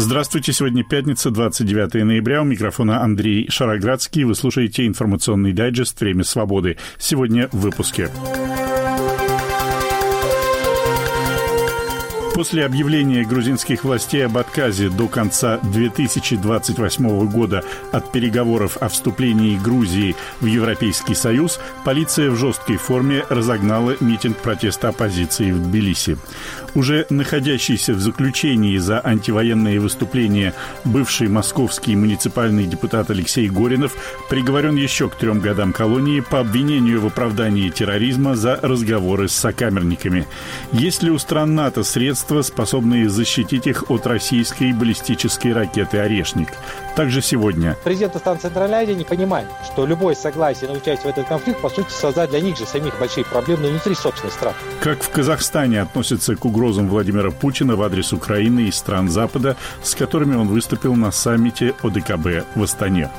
Здравствуйте, сегодня пятница, 29 ноября. У микрофона Андрей Шароградский. Вы слушаете информационный дайджест «Время свободы». Сегодня в выпуске. После объявления грузинских властей об отказе до конца 2028 года от переговоров о вступлении Грузии в Европейский Союз, полиция в жесткой форме разогнала митинг протеста оппозиции в Тбилиси. Уже находящийся в заключении за антивоенные выступления бывший московский муниципальный депутат Алексей Горинов приговорен еще к 3 годам колонии по обвинению в оправдании терроризма за разговоры с сокамерниками. Есть ли у стран НАТО средства, способные защитить их от российской баллистической ракеты «Орешник»? Также сегодня. Президент стран Центральной Азии не понимает, что любое согласие на участие в этот конфликт, по сути, создает для них же самих большие проблемы внутри собственной страны. Как в Казахстане относятся к угрозам Владимира Путина в адрес Украины и стран Запада, с которыми он выступил на саммите ОДКБ в Астане.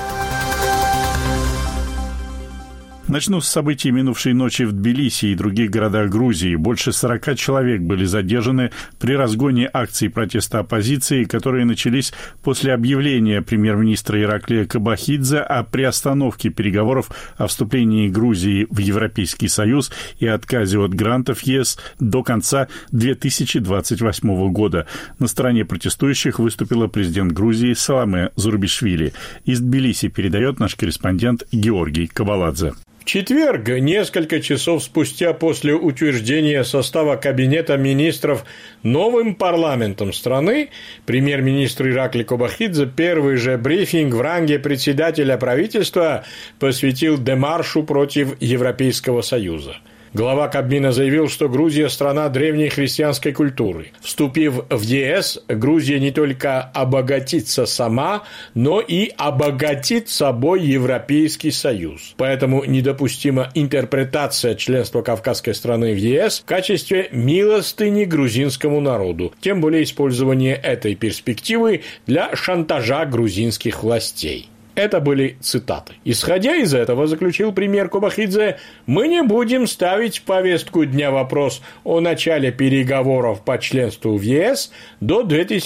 Начну с событий минувшей ночи в Тбилиси и других городах Грузии. Больше 40 человек были задержаны при разгоне акций протеста оппозиции, которые начались после объявления премьер-министра Ираклия Кобахидзе о приостановке переговоров о вступлении Грузии в Европейский Союз и отказе от грантов ЕС до конца 2028 года. На стороне протестующих выступила президент Грузии Саломе Зурабишвили. Из Тбилиси передает наш корреспондент Георгий Кабаладзе. В четверг, несколько часов спустя после утверждения состава Кабинета министров новым парламентом страны, премьер-министр Ираклий Кобахидзе первый же брифинг в ранге председателя правительства посвятил демаршу против Европейского Союза. Глава Кабмина заявил, что Грузия – страна древней христианской культуры. Вступив в ЕС, Грузия не только обогатится сама, но и обогатит собой Европейский Союз. Поэтому недопустима интерпретация членства кавказской страны в ЕС в качестве милостыни грузинскому народу, тем более использование этой перспективы для шантажа грузинских властей. Это были цитаты. Исходя из этого, заключил премьер Кобахидзе, мы не будем ставить в повестку дня вопрос о начале переговоров по членству в ЕС до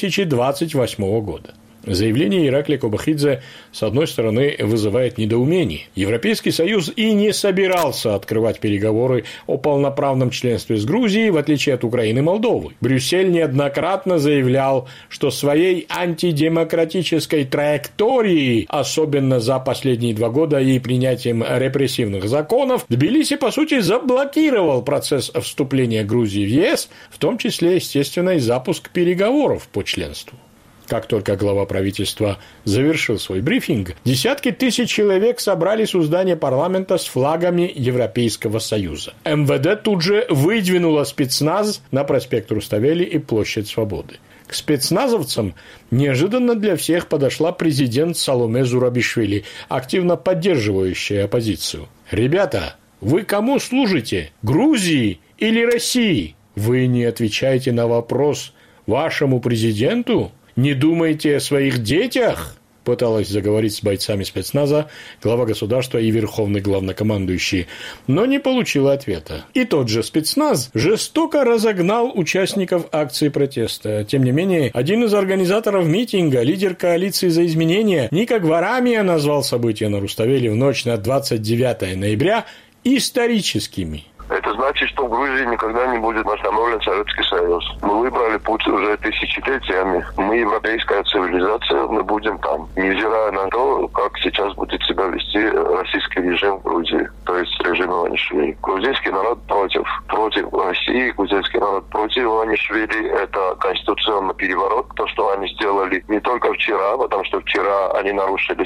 2028 года. Заявление Ираклия Кобахидзе, с одной стороны, вызывает недоумение. Европейский Союз и не собирался открывать переговоры о полноправном членстве с Грузией, в отличие от Украины и Молдовы. Брюссель неоднократно заявлял, что своей антидемократической траекторией, особенно за последние 2 года и принятием репрессивных законов, Тбилиси, по сути, заблокировал процесс вступления Грузии в ЕС, в том числе, естественно, и запуск переговоров по членству. Как только глава правительства завершил свой брифинг, десятки тысяч человек собрались у здания парламента с флагами Европейского Союза. МВД тут же выдвинуло спецназ на проспект Руставели и площадь Свободы. К спецназовцам неожиданно для всех подошла президент Саломе Зурабишвили, активно поддерживающая оппозицию. «Ребята, вы кому служите? Грузии или России? Вы не отвечаете на вопрос вашему президенту? Не думаете о своих детях?» Пыталась заговорить с бойцами спецназа глава государства и верховный главнокомандующий, но не получила ответа. И тот же спецназ жестоко разогнал участников акции протеста. Тем не менее, один из организаторов митинга, лидер коалиции «За изменения» Ника Гварамия назвал события на Руставели в ночь на 29 ноября историческими. Это значит, что в Грузии никогда не будет восстановлен Советский Союз. Мы выбрали путь уже тысячелетиями. Мы европейская цивилизация, мы будем там. Невзирая на то, как сейчас будет себя вести российский режим в Грузии, то есть режим Иванишвили. Грузинский народ против России, грузинский народ против Иванишвили. Это конституционный переворот, то, что они сделали не только вчера, потому что вчера они нарушили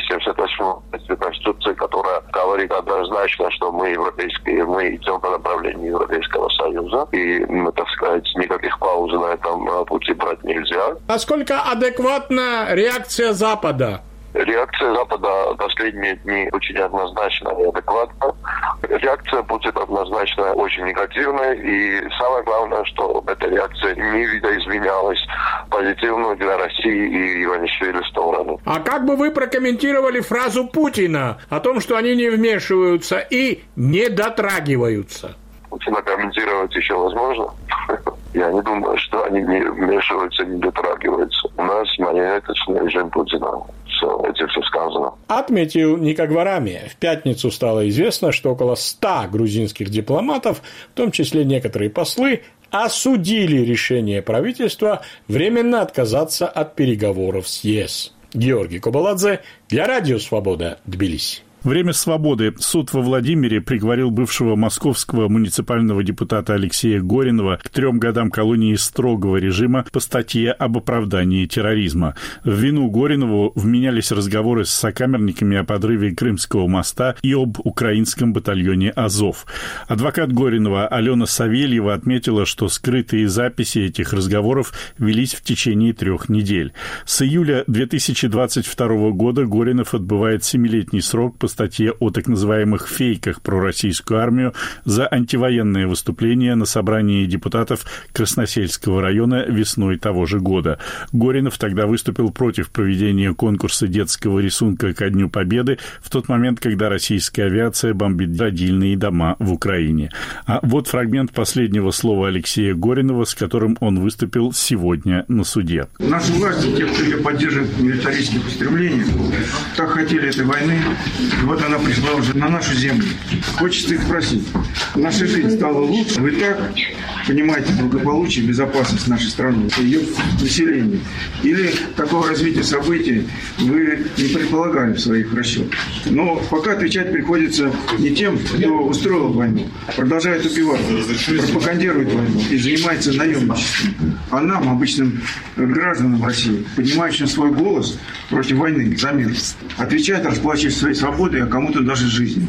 78-ю Конституцию, которая говорит однозначно, что мы европейские, мы идем по направлению Европейского Союза, и, так сказать, никаких пауз на этом пути брать нельзя. Насколько адекватна реакция Запада? Реакция Запада в последние дни очень однозначна и адекватна. Реакция будет однозначно очень негативной, и самое главное, что эта реакция не видоизменялась позитивную для России и Иванишвили сторону. А как бы вы прокомментировали фразу Путина о том, что они не вмешиваются и не дотрагиваются? Путина комментировать еще возможно? Я не думаю, что они не вмешиваются, не дотрагиваются. У нас марионеточный режим Путина. Этим все сказано. Отметил Ника Гварами. В пятницу стало известно, что около 100 грузинских дипломатов, в том числе некоторые послы, осудили решение правительства временно отказаться от переговоров с ЕС. Георгий Кобаладзе для Радио Свобода, Тбилиси. Время свободы. Суд во Владимире приговорил бывшего московского муниципального депутата Алексея Горинова к 3 годам колонии строгого режима по статье об оправдании терроризма. В вину Горинову вменялись разговоры с сокамерниками о подрыве Крымского моста и об украинском батальоне «Азов». Адвокат Горинова Алена Савельева отметила, что скрытые записи этих разговоров велись в течение 3 недель. С июля 2022 года Горинов отбывает 7-летний срок по статье о так называемых фейках про российскую армию за антивоенное выступление на собрании депутатов Красносельского района весной того же года. Горинов тогда выступил против проведения конкурса детского рисунка ко Дню Победы в тот момент, когда российская авиация бомбит родильные дома в Украине. А вот фрагмент последнего слова Алексея Горинова, с которым он выступил сегодня на суде. Наши власти, те, кто ее поддерживает в милитаристских устремлениях, так хотели этой войны. Вот она пришла уже на нашу землю. Хочется их спросить. Наша жизнь стала лучше. Вы так понимаете благополучие, безопасность нашей страны, ее населения? Или такого развития событий вы не предполагали в своих расчетах? Но пока отвечать приходится не тем, кто устроил войну, продолжает убивать, пропагандирует войну и занимается наемничеством, а нам, обычным гражданам России, поднимающим свой голос против войны за мир, отвечает, расплачиваясь своей свободой, а кому-то даже жизнью.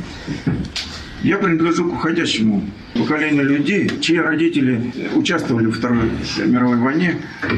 Я принадлежу к уходящему поколению людей, чьи родители участвовали в Второй мировой войне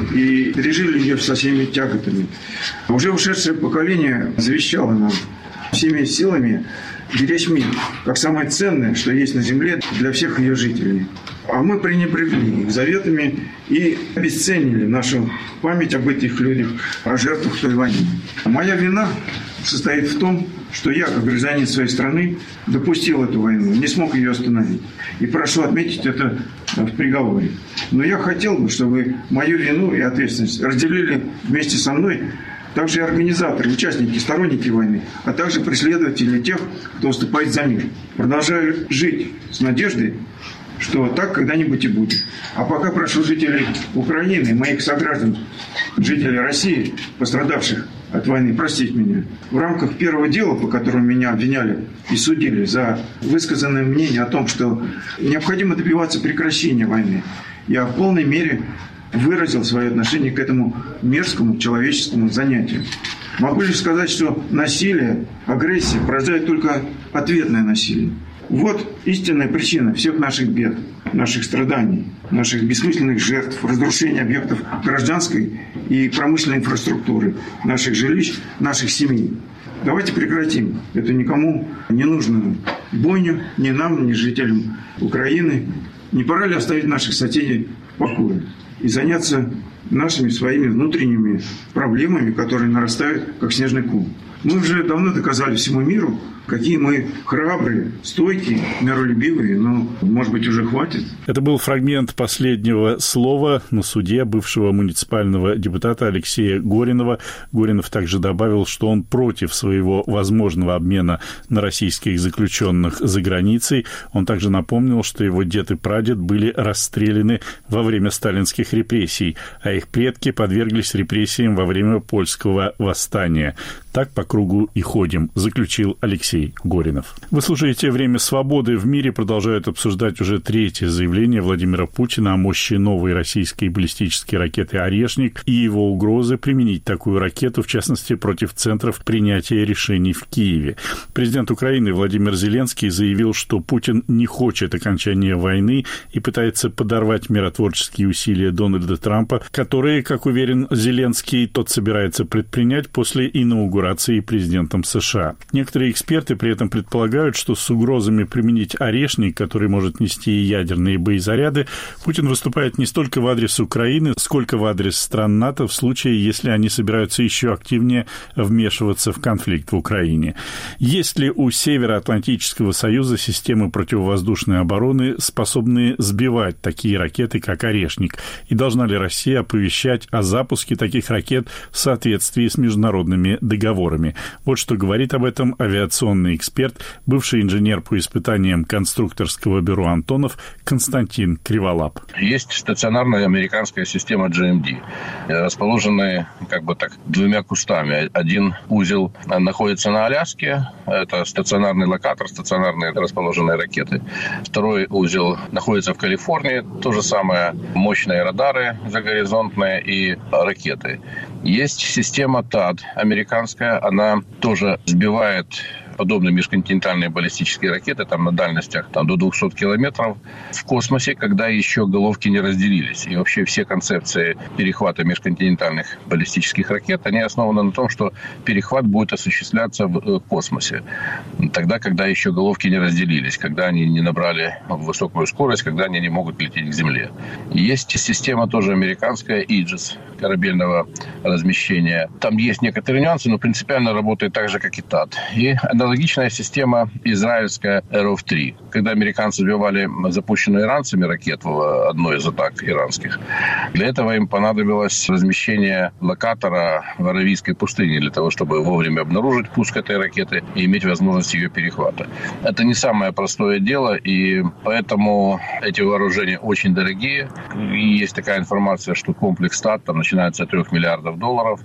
и пережили ее со всеми тяготами. Уже ушедшее поколение завещало нам всеми силами беречь мир, как самое ценное, что есть на земле для всех ее жителей. А мы пренебрегли их заветами и обесценили нашу память об этих людях, о жертвах той войны. Моя вина состоит в том, что я, как гражданин своей страны, допустил эту войну, не смог ее остановить. И прошу отметить это в приговоре. Но я хотел бы, чтобы мою вину и ответственность разделили вместе со мной также и организаторы, участники, сторонники войны, а также преследователи тех, кто выступает за мир. Продолжаю жить с надеждой, что так когда-нибудь и будет. А пока прошу жителей Украины, моих сограждан, жителей России, пострадавших от войны, простить меня. В рамках первого дела, по которому меня обвиняли и судили за высказанное мнение о том, что необходимо добиваться прекращения войны, я в полной мере выразил свое отношение к этому мерзкому человеческому занятию. Могу лишь сказать, что насилие, агрессия порождает только ответное насилие. Вот истинная причина всех наших бед, наших страданий, наших бессмысленных жертв, разрушения объектов гражданской и промышленной инфраструктуры, наших жилищ, наших семей. Давайте прекратим эту никому не нужную бойню, ни нам, ни жителям Украины. Не пора ли оставить наших соседей в покое и заняться нашими своими внутренними проблемами, которые нарастают, как снежный ком? Мы уже давно доказали всему миру, какие мы храбрые, стойкие, миролюбивые, но, может быть, уже хватит. Это был фрагмент последнего слова на суде бывшего муниципального депутата Алексея Горинова. Горинов также добавил, что он против своего возможного обмена на российских заключенных за границей. Он также напомнил, что его дед и прадед были расстреляны во время сталинских репрессий, а их предки подверглись репрессиям во время польского восстания. Так по кругу и ходим, заключил Алексей Горинов. Вы слушаете «Время свободы». В мире продолжают обсуждать уже третье заявление Владимира Путина о мощи новой российской баллистической ракеты «Орешник» и его угрозы применить такую ракету, в частности, против центров принятия решений в Киеве. Президент Украины Владимир Зеленский заявил, что Путин не хочет окончания войны и пытается подорвать миротворческие усилия Дональда Трампа, которые, как уверен Зеленский, тот собирается предпринять после инаугурации президентом США. Некоторые эксперты при этом предполагают, что с угрозами применить «Орешник», который может нести и ядерные боезаряды, Путин выступает не столько в адрес Украины, сколько в адрес стран НАТО в случае, если они собираются еще активнее вмешиваться в конфликт в Украине. Есть ли у Североатлантического союза системы противовоздушной обороны, способные сбивать такие ракеты, как «Орешник»? И должна ли Россия оповещать о запуске таких ракет в соответствии с международными договорами? Вот что говорит об этом авиационный эксперт, бывший инженер по испытаниям конструкторского бюро «Антонов» Константин Криволап. Есть стационарная американская система GMD, расположенная двумя кустами. Один узел находится на Аляске, это стационарный локатор, стационарные расположенные ракеты. Второй узел находится в Калифорнии, то же самое, мощные радары загоризонтные и ракеты. Есть система THAAD американская, она тоже сбивает подобные межконтинентальные баллистические ракеты на дальностях до 200 километров в космосе, когда еще головки не разделились. И вообще все концепции перехвата межконтинентальных баллистических ракет, они основаны на том, что перехват будет осуществляться в космосе. Тогда, когда еще головки не разделились, когда они не набрали высокую скорость, когда они не могут лететь к Земле. И есть система тоже американская Aegis корабельного размещения. Там есть некоторые нюансы, но принципиально работает так же, как и THAAD. И аналогичная система израильская RF-3. Когда американцы сбивали запущенную иранцами ракету в одной из атак иранских, для этого им понадобилось размещение локатора в Аравийской пустыне для того, чтобы вовремя обнаружить пуск этой ракеты и иметь возможность ее перехвата. Это не самое простое дело, и поэтому эти вооружения очень дорогие. И есть такая информация, что комплекс THAAD начинается от $3 миллиардов,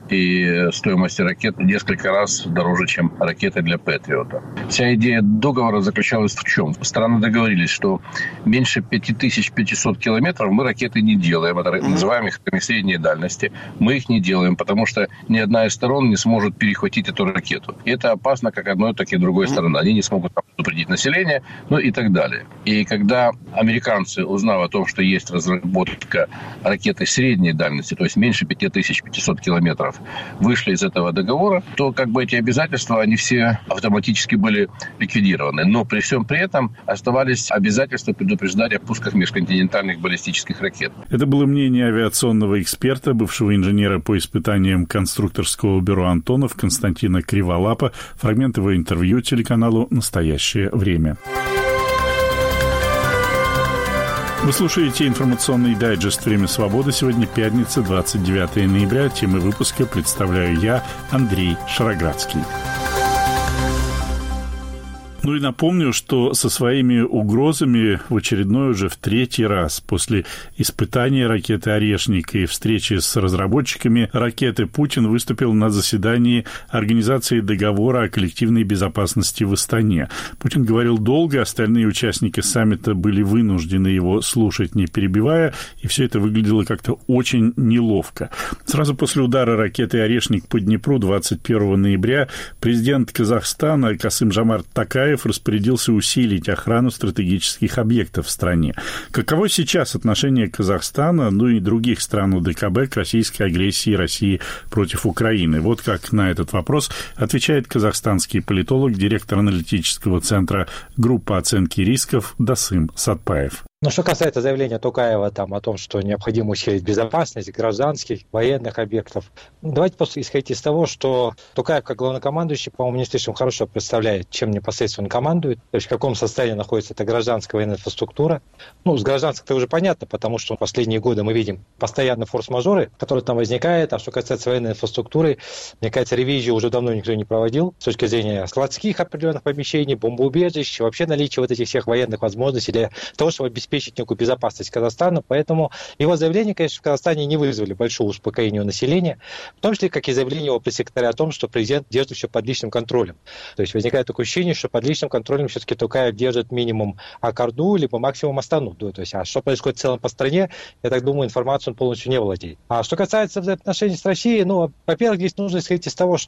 и стоимость ракет несколько раз дороже, чем ракеты для Пэтриота. Вся идея договора заключалась в чем? Страны договорились, что меньше 5500 километров мы ракеты не делаем. Это называем их средней дальности. Мы их не делаем, потому что ни одна из сторон не сможет перехватить эту ракету. И это опасно как одной, так и другой стороны. Они не смогут предупредить население, и так далее. И когда американцы, узнав о том, что есть разработка ракеты средней дальности, то есть меньше 5500 километров, вышли из этого договора, то эти обязательства, они все автоматически были ликвидированы. Но при всем при этом оставались обязательства предупреждать о пусках межконтинентальных баллистических ракет. Это было мнение авиационного эксперта, бывшего инженера по испытаниям конструкторского бюро «Антонов» Константина Криволапа. Фрагмент его интервью телеканалу «Настоящее время». Вы слушаете информационный дайджест «Время свободы». Сегодня пятница, 29 ноября. Темы выпуска представляю я, Андрей Шароградский. И напомню, что со своими угрозами в очередной уже в третий раз после испытания ракеты «Орешник» и встречи с разработчиками ракеты Путин выступил на заседании Организации договора о коллективной безопасности в Астане. Путин говорил долго, остальные участники саммита были вынуждены его слушать, не перебивая, и все это выглядело как-то очень неловко. Сразу после удара ракеты «Орешник» по Днепру 21 ноября президент Казахстана Касым-Жомарт Токаев распорядился усилить охрану стратегических объектов в стране. Каково сейчас отношение Казахстана, и других стран ОДКБ к российской агрессии России против Украины? Вот как на этот вопрос отвечает казахстанский политолог, директор аналитического центра группы оценки рисков Дасым Сатпаев. Что касается заявления Токаева о том, что необходимо усилить безопасность гражданских, военных объектов, давайте просто исходить из того, что Токаев, как главнокомандующий, по-моему, не слишком хорошо представляет, чем непосредственно командует, то есть в каком состоянии находится эта гражданская военная инфраструктура. С гражданской-то уже понятно, потому что в последние годы мы видим постоянно форс-мажоры, которые там возникают, а что касается военной инфраструктуры, мне кажется, ревизию уже давно никто не проводил с точки зрения складских определенных помещений, бомбоубежищ, вообще наличия этих всех военных возможностей для того, чтобы обеспечить некую безопасность Казахстана, поэтому его заявления, конечно, в Казахстане не вызвали большого успокоения у населения, в том числе, как и заявление его пресс-секретаря о том, что президент держит все под личным контролем. То есть возникает такое ощущение, что под личным контролем все-таки Токаев держит минимум Акарду, либо максимум Астану. То есть, а что происходит в целом по стране, я так думаю, информацию он полностью не владеет. А что касается взаимоотношений с Россией, во-первых, здесь нужно исходить из того, что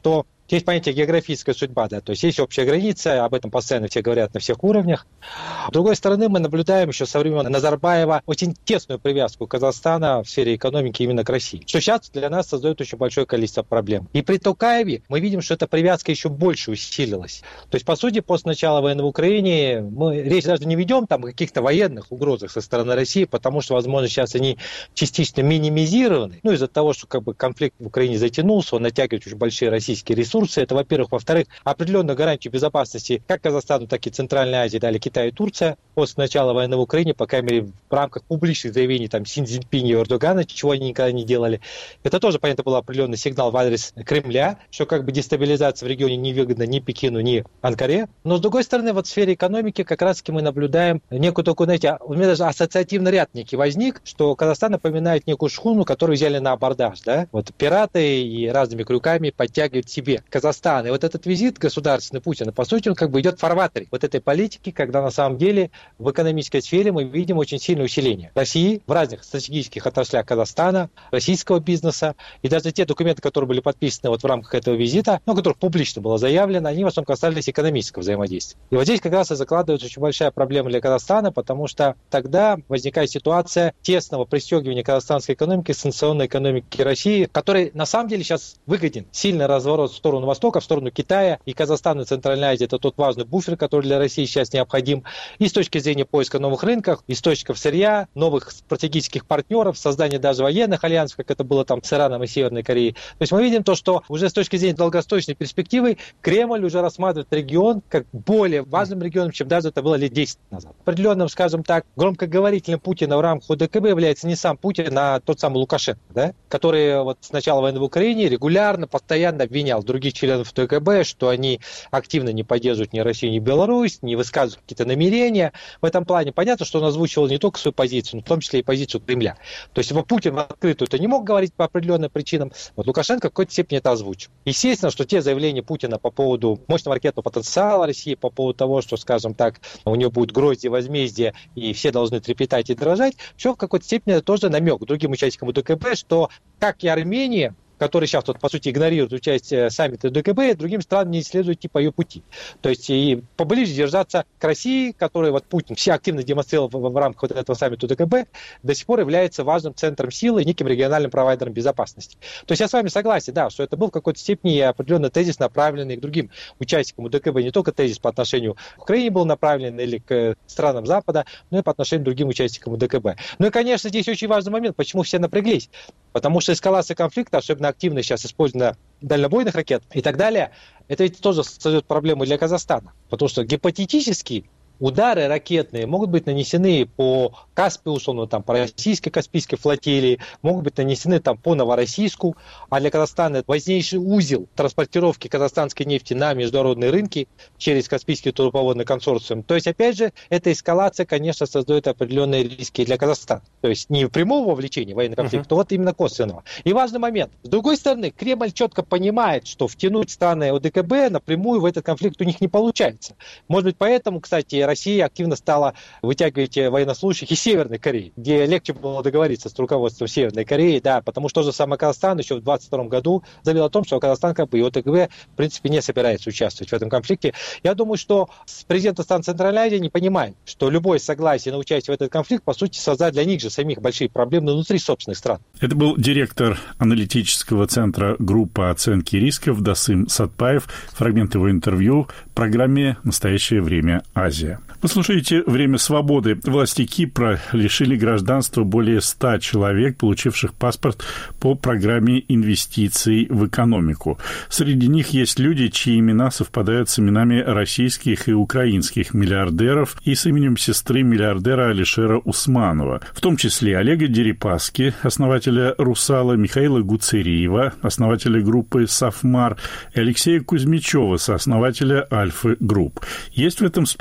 Есть понятие географическая судьба, да, то есть есть общая граница, об этом постоянно все говорят на всех уровнях. С другой стороны, мы наблюдаем еще со времен Назарбаева очень тесную привязку Казахстана в сфере экономики именно к России, что сейчас для нас создает очень большое количество проблем. И при Токаеве мы видим, что эта привязка еще больше усилилась. То есть, по сути, после начала войны в Украине мы речь даже не ведем там о каких-то военных угрозах со стороны России, потому что, возможно, сейчас они частично минимизированы. Ну, из-за того, что как бы конфликт в Украине затянулся, он натягивает очень большие российские ресурсы. Это, во-первых. Во-вторых, определенную гарантию безопасности как Казахстану, так и Центральной Азии дали Китай и Турция после начала войны в Украине, по крайней мере, в рамках публичных заявлений там Си Цзиньпиня и Эрдогана, чего они никогда не делали. Это тоже, понятно, был определенный сигнал в адрес Кремля, что как бы дестабилизация в регионе невыгодна ни Пекину, ни Анкаре. Но, с другой стороны, вот в сфере экономики как раз-таки мы наблюдаем некую такую, знаете, у меня даже ассоциативный ряд некий возник, что Казахстан напоминает некую шхуну, которую взяли на абордаж, да? Вот пираты и разными крюками подтягивают себе Казахстан. И вот этот визит государственный Путина, по сути, он как бы идет в фарватере вот этой политики, когда на самом деле в экономической сфере мы видим очень сильное усиление России в разных стратегических отраслях Казахстана, российского бизнеса. И даже те документы, которые были подписаны вот в рамках этого визита, ну, о которых публично было заявлено, они в основном касались экономического взаимодействия. И вот здесь как раз и закладывается очень большая проблема для Казахстана, потому что тогда возникает ситуация тесного пристегивания казахстанской экономики к санкционной экономике России, который на самом деле сейчас выгоден. Сильный разворот в сторону Востока, в сторону Китая, и Казахстан и Центральная Азия – это тот важный буфер, который для России сейчас необходим. И с точки зрения поиска новых рынков, источников сырья, новых стратегических партнеров, создания даже военных альянсов, как это было там с Ираном и Северной Кореей. То есть мы видим то, что уже с точки зрения долгосрочной перспективы Кремль уже рассматривает регион как более важным регионом, чем даже это было лет 10 назад. Определенным, скажем так, громкоговорителем Путина в рамках ОДКБ является не сам Путин, а тот самый Лукашенко, да? Который вот с начала войны в Украине регулярно, постоянно обвинял других членов ОДКБ, что они активно не поддерживают ни Россию, ни Беларусь, не высказывают какие-то намерения. В этом плане понятно, что он озвучивал не только свою позицию, но в том числе и позицию Кремля. То есть его Путин в открытую это не мог говорить по определенным причинам, вот Лукашенко в какой-то степени это озвучил. Естественно, что те заявления Путина по поводу мощного ракетного потенциала России, по поводу того, что, скажем так, у него будет грозди возмездия, и все должны трепетать и дрожать, все в какой-то степени тоже намек другим участникам ОДКБ, что как и Армения, который сейчас, вот, по сути, игнорирует участие саммита ДКБ, другим странам не следует идти по ее пути. То есть и поближе держаться к России, которая вот Путин все активно демонстрировал в рамках вот этого саммита ДКБ, до сих пор является важным центром силы и неким региональным провайдером безопасности. То есть я с вами согласен, да, что это был в какой-то степени определенный тезис, направленный к другим участникам ДКБ. Не только тезис по отношению к Украине был направлен или к странам Запада, но и по отношению к другим участникам ДКБ. Ну и, конечно, здесь очень важный момент, почему все напряглись. Потому что эскалация конфликта, особенно активно сейчас использована дальнобойных ракет и так далее, это ведь тоже создает проблему для Казахстана. Потому что гипотетически удары ракетные могут быть нанесены по Каспию, условно, там, по российской Каспийской флотилии, могут быть нанесены там, по Новороссийску, а для Казахстана это важнейший узел транспортировки казахстанской нефти на международные рынки через Каспийский трубопроводный консорциум. То есть, опять же, эта эскалация, конечно, создает определенные риски для Казахстана. То есть, не прямого вовлечения в военный конфликт, но вот именно косвенного. И важный момент. С другой стороны, Кремль четко понимает, что втянуть страны ОДКБ напрямую в этот конфликт у них не получается. Может быть, поэтому, кстати, Россия активно стала вытягивать военнослужащих из Северной Кореи, где легче было договориться с руководством Северной Кореи, да, потому что же самый Казахстан еще в 2022 году заявил о том, что Казахстан как бы и ОДКБ в принципе не собирается участвовать в этом конфликте. Я думаю, что президент стран Центральной Азии не понимает, что любое согласие на участие в этот конфликт, по сути, создаст для них же самих большие проблемы внутри собственных стран. Это был директор аналитического центра группы оценки рисков Дасым Сатпаев. Фрагмент его интервью в программе «Настоящее время. Азия». Вы слушаете «Время свободы». Власти Кипра лишили гражданства более 100 человек, получивших паспорт по программе инвестиций в экономику. Среди них есть люди, чьи имена совпадают с именами российских и украинских миллиардеров и с именем сестры миллиардера Алишера Усманова, в том числе Олега Дерипаски, основателя «Русала», Михаила Гуцериева, основателя группы «Сафмар», и Алексея Кузьмичева, сооснователя «Альфы Групп». Есть в этом списке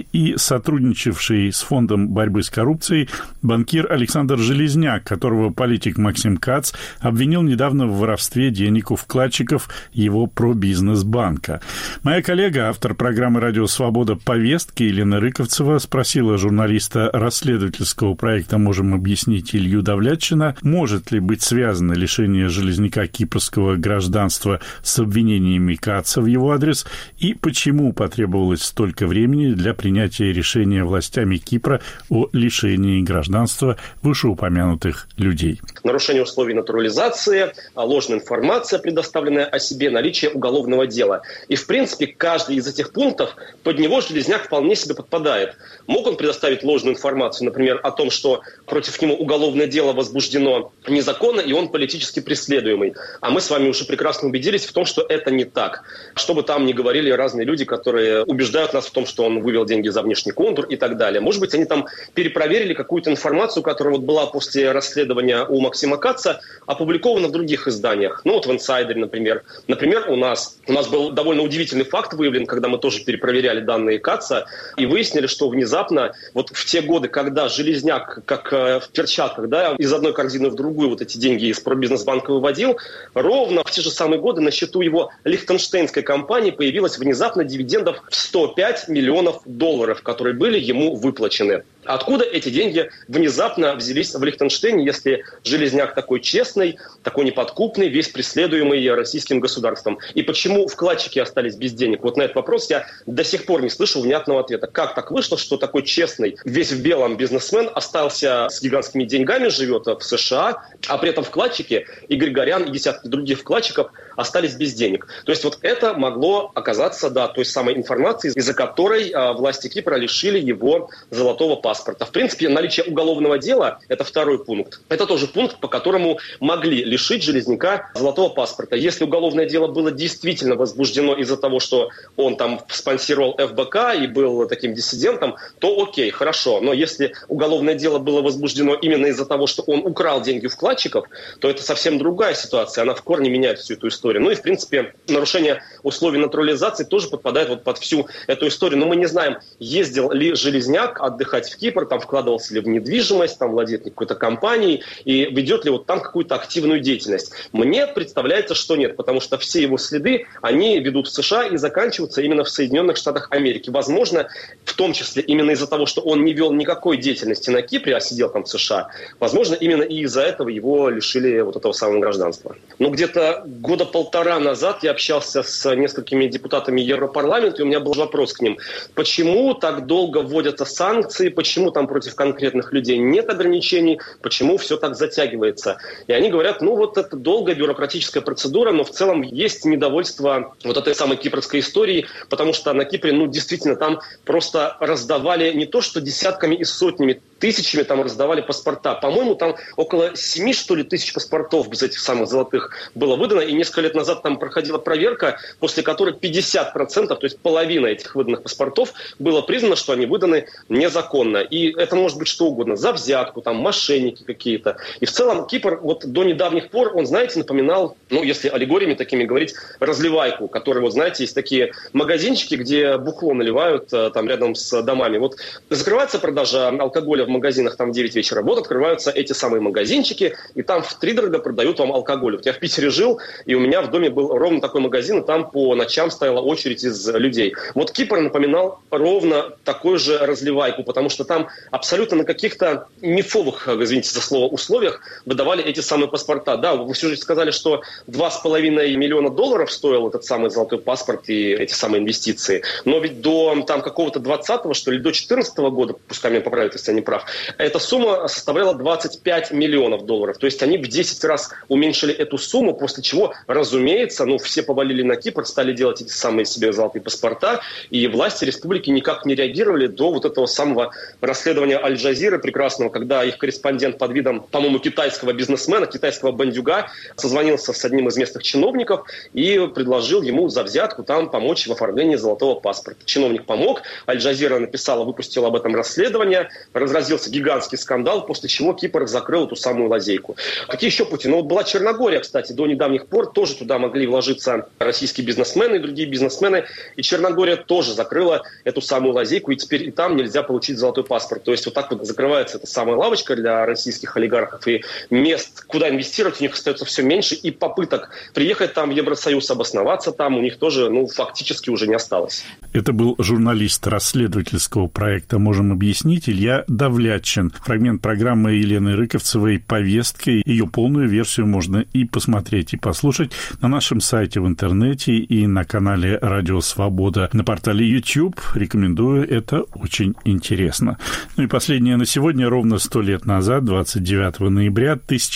и сотрудничавший с Фондом борьбы с коррупцией банкир Александр Железняк, которого политик Максим Кац обвинил недавно в воровстве денег у вкладчиков его пробизнес-банка. Моя коллега, автор программы «Радио Свобода. Повестки» Елена Рыковцева спросила журналиста расследовательского проекта «Можем объяснить» Илью Давлятчина, может ли быть связано лишение Железняка кипрского гражданства с обвинениями Каца в его адрес и почему потребовалось столько времени для принятия решения властями Кипра о лишении гражданства вышеупомянутых людей. Нарушение условий натурализации, ложная информация, предоставленная о себе, наличие уголовного дела. И, в принципе, каждый из этих пунктов, под него Железняк вполне себе подпадает. Мог он предоставить ложную информацию, например, о том, что против него уголовное дело возбуждено незаконно, и он политически преследуемый. А мы с вами уже прекрасно убедились в том, что это не так. Что бы там ни говорили разные люди, которые убеждают нас в том, что он вывел деньги за внешний контур и так далее. Может быть, они там перепроверили какую-то информацию, которая вот была после расследования у Максима Каца, опубликована в других изданиях. Ну вот в «Инсайдере», например. Например, у нас был довольно удивительный факт выявлен, когда мы тоже перепроверяли данные Каца и выяснили, что внезапно вот в те годы, когда Железняк, как в перчатках, да, из одной корзины в другую вот эти деньги из пробизнес-банка выводил, ровно в те же самые годы на счету его лихтенштейнской компании появилось внезапно дивидендов в $105 миллионов, которые были ему выплачены. Откуда эти деньги внезапно взялись в Лихтенштейне, если Железняк такой честный, такой неподкупный, весь преследуемый российским государством? И почему вкладчики остались без денег? Вот на этот вопрос я до сих пор не слышал внятного ответа. Как так вышло, что такой честный, весь в белом бизнесмен остался с гигантскими деньгами, живет в США, а при этом вкладчики, и Григорян, и десятки других вкладчиков остались без денег? То есть вот это могло оказаться, да, той самой информацией, из-за которой власти Кипра лишили его золотого паспорта. В принципе, наличие уголовного дела – это второй пункт. Это тоже пункт, по которому могли лишить Железняка золотого паспорта. Если уголовное дело было действительно возбуждено из-за того, что он там спонсировал ФБК и был таким диссидентом, то окей, хорошо. Но если уголовное дело было возбуждено именно из-за того, что он украл деньги у вкладчиков, то это совсем другая ситуация. Она в корне меняет всю эту историю. Ну и, в принципе, нарушение условий натурализации тоже подпадает вот под всю эту историю. Но мы не знаем, ездил ли Железняк отдыхать в Кипр, там вкладывался ли в недвижимость, там владеет ли какой-то компанией и ведет ли вот там какую-то активную деятельность. Мне представляется, что нет, потому что все его следы, они ведут в США и заканчиваются именно в Соединенных Штатах Америки. Возможно, в том числе именно из-за того, что он не вел никакой деятельности на Кипре, а сидел там в США, возможно, именно и из-за этого его лишили вот этого самого гражданства. Но где-то года полтора назад я общался с несколькими депутатами Европарламента, и у меня был вопрос к ним. Почему так долго вводятся санкции, почему там против конкретных людей нет ограничений, почему все так затягивается? И они говорят, ну вот это долгая бюрократическая процедура, но в целом есть недовольство вот этой самой кипрской истории, потому что на Кипре, ну действительно, там просто раздавали не то что десятками и сотнями, тысячами там раздавали паспорта. По-моему, там около 7, что ли, тысяч паспортов без этих самых золотых было выдано. И несколько лет назад там проходила проверка, после которой 50%, то есть половина этих выданных паспортов, было признано, что они выданы незаконно. И это может быть что угодно. За взятку, там, мошенники какие-то. И в целом Кипр вот до недавних пор, он, знаете, напоминал, ну, если аллегориями такими говорить, разливайку, которые, вот, знаете, есть такие магазинчики, где бухло наливают там рядом с домами. Вот закрывается продажа алкоголя в магазинах там в 9 вечера, вот открываются эти самые магазинчики, и там втридорога продают вам алкоголь. Вот я в Питере жил, и у меня в доме был ровно такой магазин, и там по ночам стояла очередь из людей. Вот Кипр напоминал ровно такой же разливайку, потому что там абсолютно на каких-то мифовых, извините за слово, условиях выдавали эти самые паспорта. Да, вы все же сказали, что $2,5 миллиона стоил этот самый золотой паспорт и эти самые инвестиции. Но ведь до там какого-то 20-го, что ли, до 14-го года, пускай меня поправят, если я не прав, эта сумма составляла $25 миллионов. То есть они в 10 раз уменьшили эту сумму, после чего, разумеется, ну, все повалили на Кипр, стали делать эти самые себе золотые паспорта, и власти республики никак не реагировали до вот этого самого расследования Аль-Джазиры прекрасного, когда их корреспондент под видом, по-моему, китайского бизнесмена, китайского бандюга, созвонился с одним из местных чиновников и предложил ему за взятку там помочь в оформлении золотого паспорта. Чиновник помог, Аль-Джазира написала, выпустила об этом расследование, разразилась разразился гигантский скандал, после чего Кипр закрыл эту самую лазейку. Какие еще пути? Была Черногория, кстати, до недавних пор тоже туда могли вложиться российские бизнесмены и другие бизнесмены, и Черногория тоже закрыла эту самую лазейку, и теперь и там нельзя получить золотой паспорт. То есть вот так вот закрывается эта самая лавочка для российских олигархов, и мест, куда инвестировать, у них остается все меньше, и попыток приехать там в Евросоюз, обосноваться там, у них тоже, фактически уже не осталось. Это был журналист расследовательского проекта «Можем объяснить» Илья Давлятчин. Фрагмент программы Елены Рыковцевой «Повестка». Ее полную версию можно и посмотреть, и послушать на нашем сайте в интернете и на канале «Радио Свобода» на портале YouTube. Рекомендую, это очень интересно. И последнее на сегодня. Ровно 100 лет назад, 29 ноября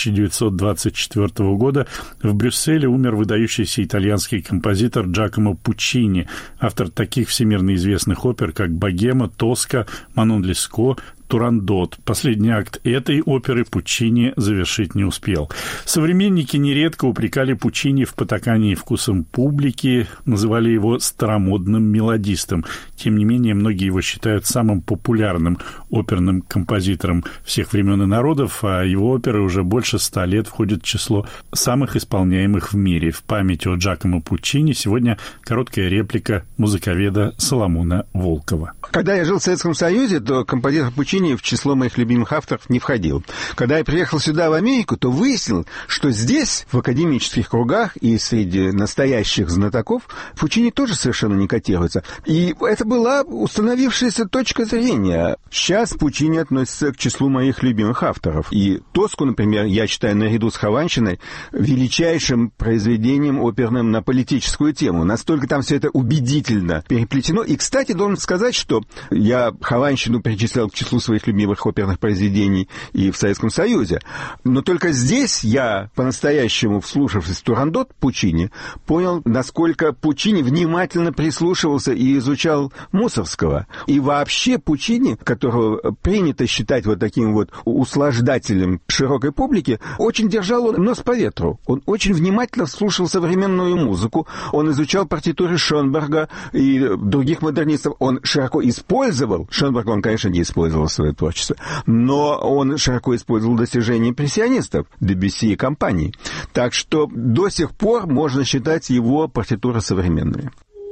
1924 года, в Брюсселе умер выдающийся итальянский композитор Джакомо Пуччини, автор таких всемирно известных опер, как «Богема», «Тоска», «Манон Леско», «Турандот». Последний акт этой оперы Пуччини завершить не успел. Современники нередко упрекали Пуччини в потакании вкусом публики, называли его старомодным мелодистом. Тем не менее, многие его считают самым популярным оперным композитором всех времен и народов, а его оперы уже больше 100 лет входят в число самых исполняемых в мире. В память о Джакомо Пуччини сегодня короткая реплика музыковеда Соломона Волкова. Когда я жил в Советском Союзе, то композитор Пуччини в число моих любимых авторов не входил. Когда я приехал сюда, в Америку, то выяснил, что здесь, в академических кругах и среди настоящих знатоков, Пуччини тоже совершенно не котируется. И это была установившаяся точка зрения. Сейчас Пуччини относится к числу моих любимых авторов. И «Тоску», например, я считаю наряду с «Хованщиной» величайшим произведением оперным на политическую тему. Настолько там все это убедительно переплетено. И, кстати, должен сказать, что я «Хованщину» причислял к числу своих любимых оперных произведений и в Советском Союзе. Но только здесь я, по-настоящему вслушавшись в «Турандот» Пуччини, понял, насколько Пуччини внимательно прислушивался и изучал Мусоргского. И вообще Пуччини, которого принято считать вот таким вот услаждателем широкой публики, очень держал нос по ветру. Он очень внимательно слушал современную музыку, он изучал партитуры Шонберга и других модернистов. Он широко использовал, Шонберга он, конечно, не использовал в свое творчество, но он широко использовал достижения импрессионистов, Дебюсси и компании. Так что до сих пор можно считать его партитуры современными.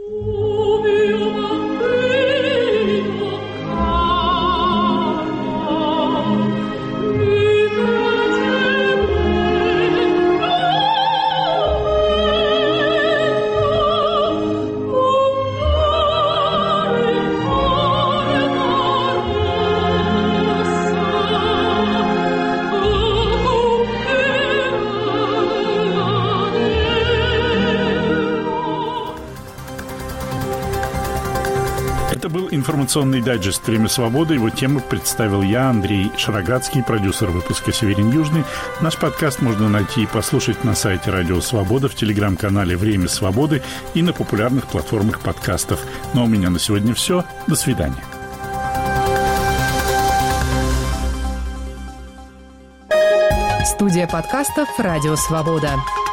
Информационный дайджест «Время свободы». Его тему представил я, Андрей Шарогатский, продюсер выпуска «Северин Южный». Наш подкаст можно найти и послушать на сайте «Радио Свобода», в телеграм-канале «Время свободы» и на популярных платформах подкастов. Ну а у меня на сегодня все. До свидания. Студия подкастов «Радио Свобода».